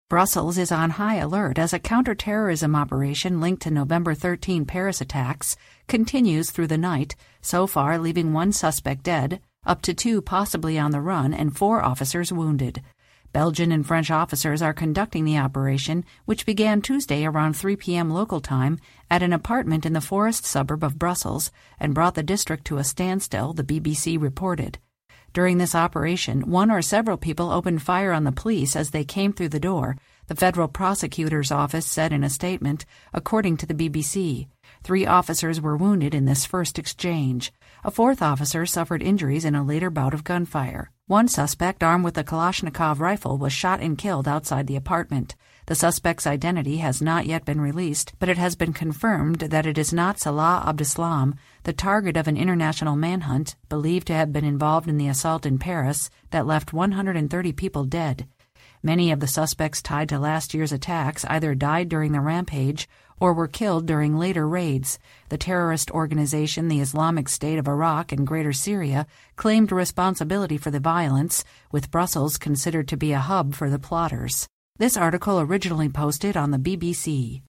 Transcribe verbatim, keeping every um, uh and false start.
Brussels is on high alert as a counterterrorism operation linked to November thirteenth Paris attacks continues through the night, so far leaving one suspect dead, up to two possibly on the run, and four officers wounded. Belgian and French officers are conducting the operation, which began Tuesday around three p.m. local time at an apartment in the forest suburb of Brussels and brought the district to a standstill, the B B C reported. During this operation, one or several people opened fire on the police as they came through the door, the federal prosecutor's office said in a statement, according to the B B C. Three officers were wounded in this first exchange. A fourth officer suffered injuries in a later bout of gunfire. One suspect armed with a Kalashnikov rifle was shot and killed outside the apartment. The suspect's identity has not yet been released, but it has been confirmed that it is not Salah Abdeslam, the target of an international manhunt, believed to have been involved in the assault in Paris that left one hundred thirty people dead. Many of the suspects tied to last year's attacks either died during the rampage or were killed during later raids. The terrorist organization, the Islamic State of Iraq and Greater Syria, claimed responsibility for the violence, with Brussels considered to be a hub for the plotters. This article originally posted on the B B C.